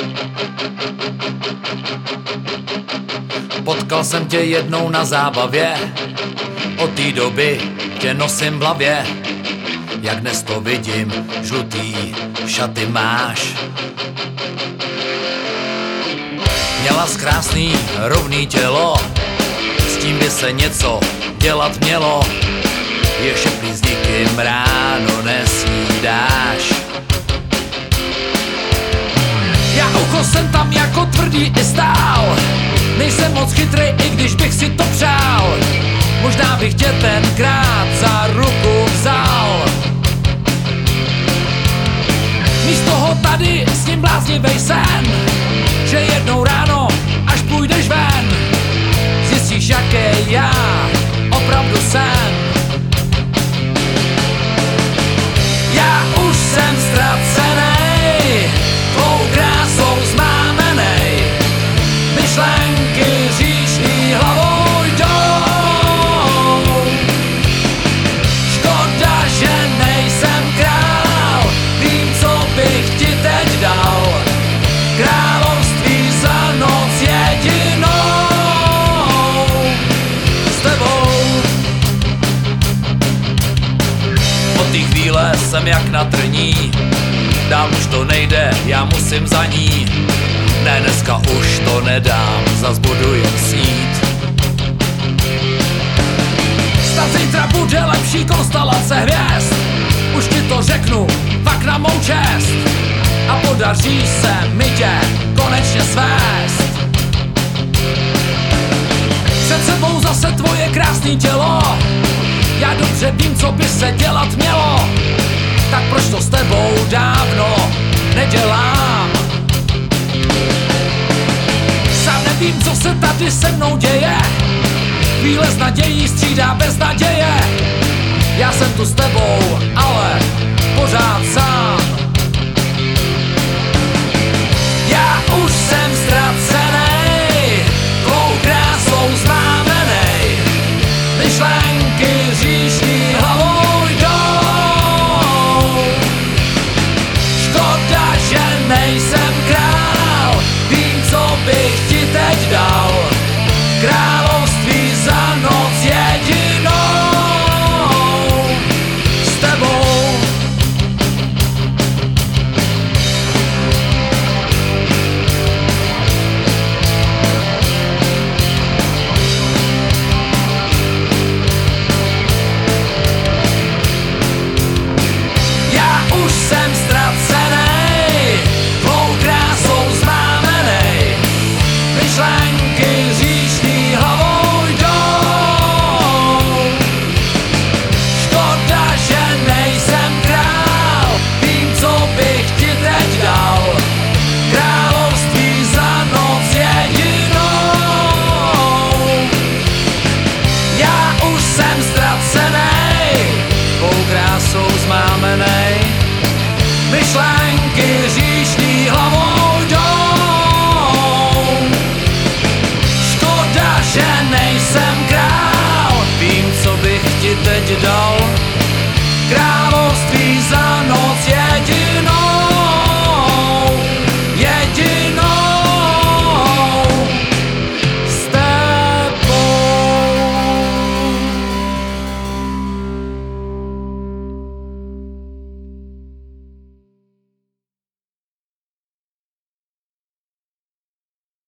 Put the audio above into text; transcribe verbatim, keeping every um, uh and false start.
Potkal jsem tě jednou na zábavě, od té doby tě nosím v hlavě. Jak dnes to vidím, žlutý šaty máš. Měla z krásný rovný tělo, s tím by se něco dělat mělo. Je šeplý s nikým ráno nesnídáš. Já ucho jsem tam jako tvrdý i stál. Nejsem moc chytrej, i když bych si to přál. Možná bych tě tenkrát za ruku vzal. Místo toho tady s ním bláznivej sen, že jednou ráno, až půjdeš ven, zjistíš, jaký já opravdu jsem. Já už jsem ztracenej, tvou krásou zmámenej, myšlenky říšný hlavou jdou. Škoda, že nejsem král, vím, co bych ti teď dal. Království za noc jedinou s tebou. Od té chvíle jsem jak na trní, dál už to nejde, já musím za ní. Ne, dneska už to nedám, zas budu jen snít. Snad zítra bude lepší konstelace hvězd, už ti to řeknu, fakt na mou čest. A podaří se mi tě konečně svést. Před sebou zase tvoje krásný tělo, já dobře vím, co by se dělat mělo. Tak proč to s tebou dávno nedělám? Sám nevím, co se tady se mnou děje, chvíle s nadějí střídá bez naděje. Já jsem tu s tebou, ale pořád sám.